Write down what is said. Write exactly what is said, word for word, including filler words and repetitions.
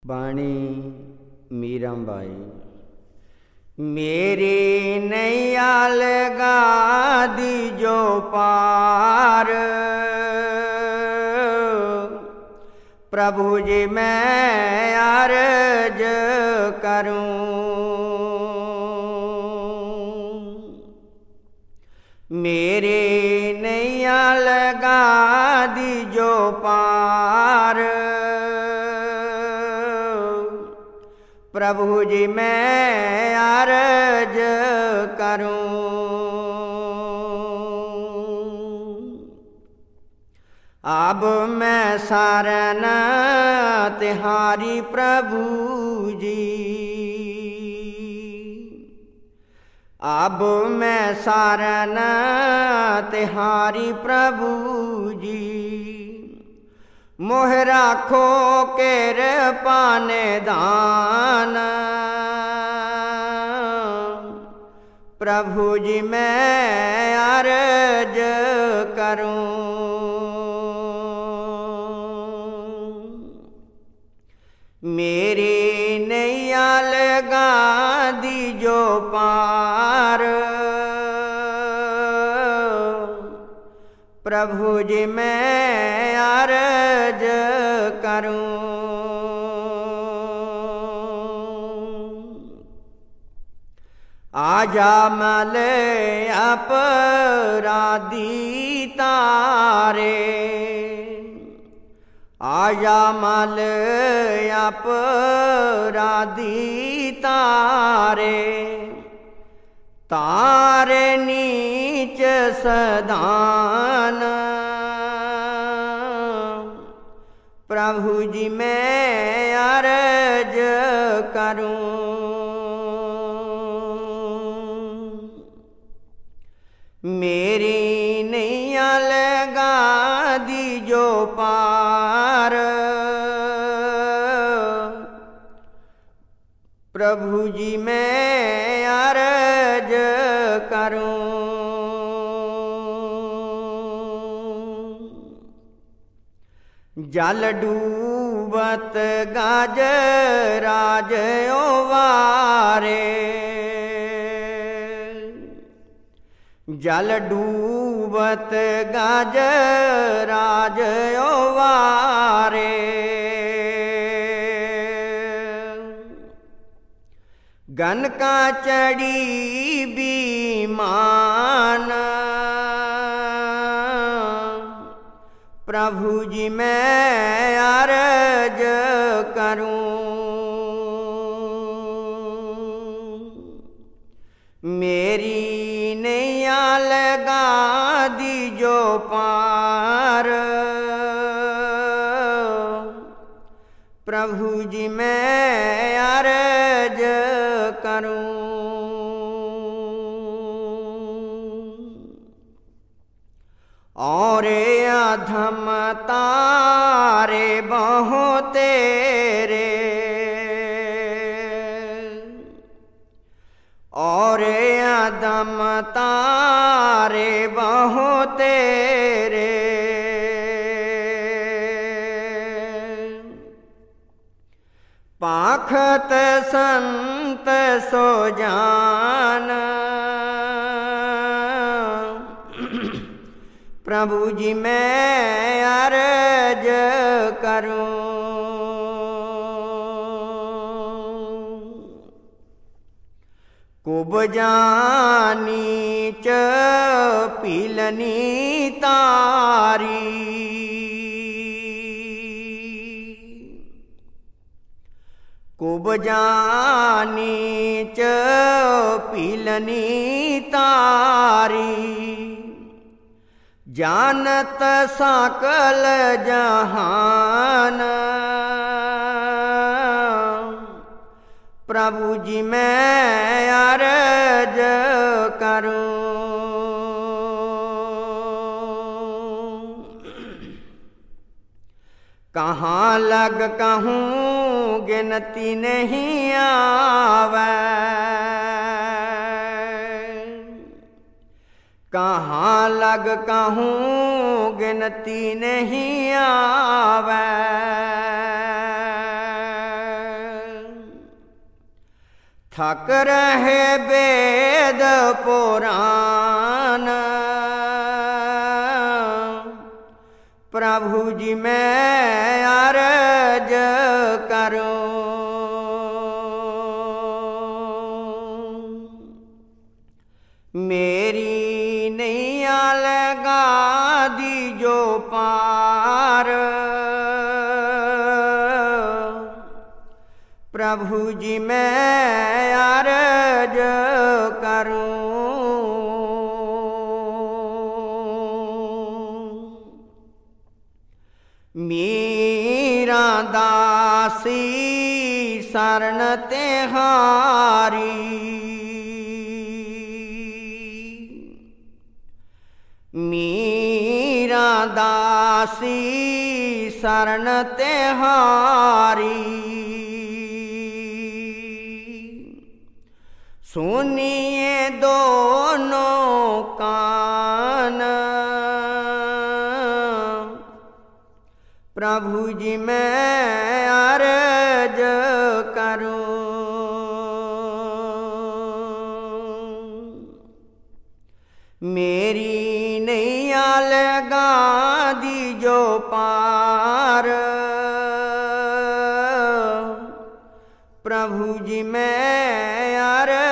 बाणी मीराबाई। मेरी नैया लगा दीजो पार, प्रभु जी मैं अर्ज करूं। मेरी नैया लगा दीजो पार, प्रभु जी मैं अर्ज करूं। अब मैं शरण तिहारी प्रभु जी, अब मैं शरण तिहारी प्रभु जी। मोह राखो कृपा निधान, प्रभु जी मैं अर्ज करूं। मेरी नैया लगा दीजो पार, प्रभु जी मैं अर्ज करूं। आजा मल अपराधी तारे, आजा मल अपराधी तारे। तारे नीच सदान, प्रभु जी मैं अर्ज करूं। मेरी नैया लगा दीजो पार, प्रभु जी मैं अर्ज करूं। जल डूबत गाज राज ओवारे, जल डूबत गाज राज ओवारे। गन का चढ़ी बीमान, प्रभु जी मैं अर्ज करूं। मेरी नैया लगा दीजो पार, प्रभु जी मैं अर्ज करूं। और अधम तारे बहु तेरे, और अधम तारे बहु तेरे। पाखत संत सो जान, प्रभु जी मैं अर्ज करूं। कुब जानी च पीलनी तारी, कुब जानी च पीलनी तारी। जानत सकल जहान, प्रभु जी मैं अर्ज करूं। कहाँ लग कहूँ गिनती नहीं आवे, कहाँ लग कहूँ गिनती नहीं आवे। थक रहे वेद पुराण, प्रभु जी मैं अर्ज करूं। मेरी नैया लगा दीजो पार, प्रभु जी मैं अर्ज करूं। मीरा दासी शरण तेहारी, मीरा दासी शरण तेहारी। सुनिए दोनों कान, प्रभु जी मैं अर्ज करूं। मेरी नैया लगा दीजो पार, प्रभु जी मैं अर्ज